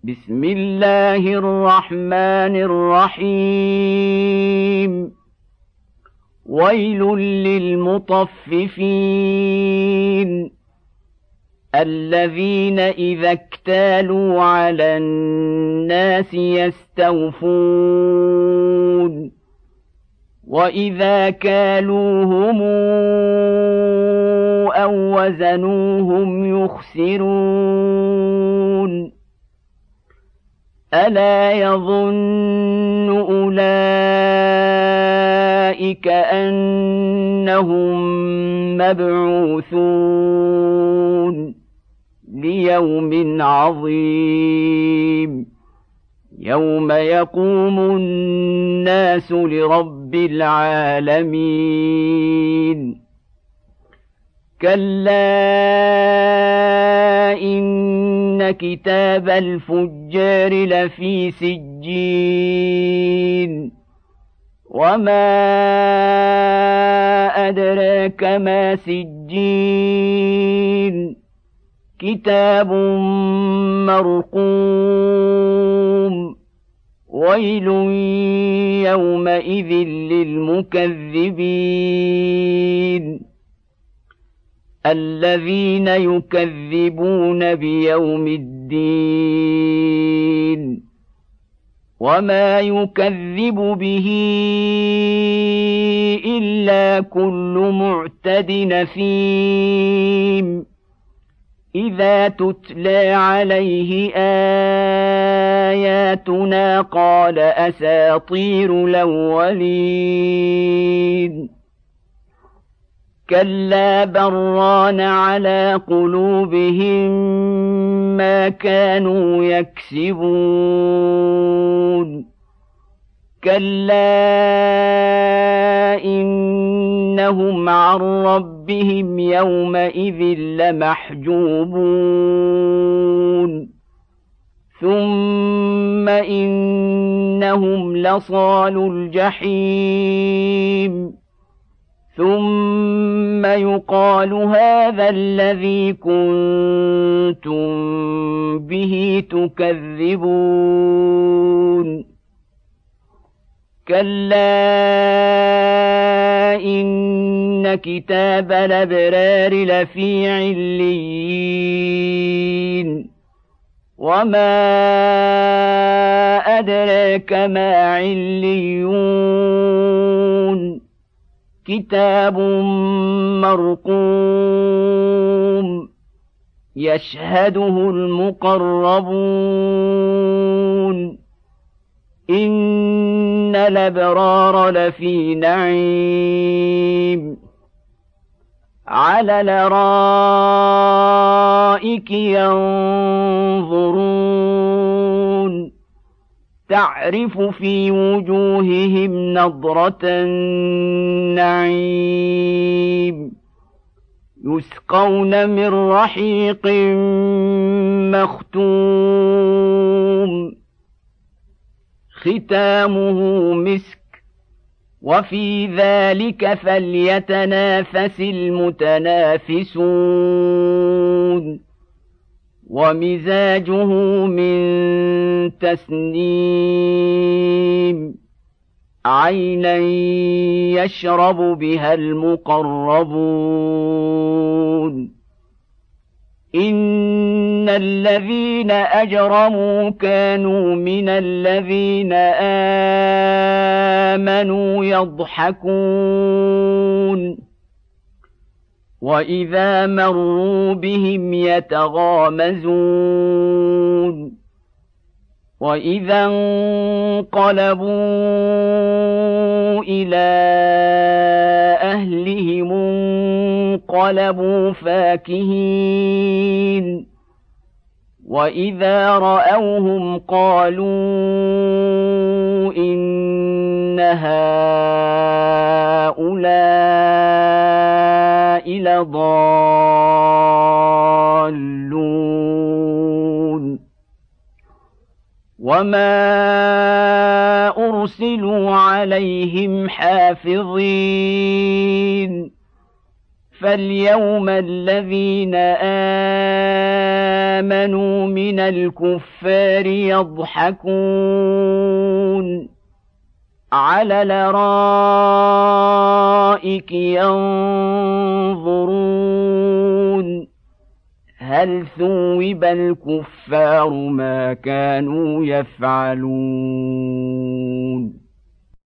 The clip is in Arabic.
بسم الله الرحمن الرحيم. ويل للمطففين الذين إذا اكتالوا على الناس يستوفون وإذا كالوهم أو وزنوهم يخسرون. ألا يظن أولئك أنهم مبعوثون ليوم عظيم يوم يقوم الناس لرب العالمين. كلا إن كتاب الفجار لفي سجين وما أدراك ما سجين كتاب مرقوم. ويل يومئذ للمكذبين الذين يكذبون بيوم الدين وما يكذب به إلا كل معتد نثيم إذا تتلى عليه آياتنا قال أساطير الأولين. كلا بران على قلوبهم ما كانوا يكسبون. كلا إنهم عن ربهم يومئذ لمحجوبون ثم إنهم لصالو الجحيم ثم يقال هذا الذي كنتم به تكذبون. كلا إن كتاب الأبرار لفي عليين وما أدراك ما عليون كتاب مرقوم يشهده المقربون. إن الأبرار لفي نعيم على الأرائك ينظرون تعرف في وجوههم نضرة النعيم يسقون من رحيق مختوم ختامه مسك وفي ذلك فليتنافس المتنافسون. ومزاجه من تسنيم عينا يشرب بها المقربون. إن الذين أجرموا كانوا من الذين آمنوا يضحكون وإذا مروا بهم يتغامزون وإذا انقلبوا إلى أهلهم انقلبوا فاكهين وإذا رأوهم قالوا إن هؤلاء لضالون. وما أرسلوا عليهم حافظين فاليوم الذين آمنوا من الكفار يضحكون على الارائك ينظرون هل ثوب الكفار ما كانوا يفعلون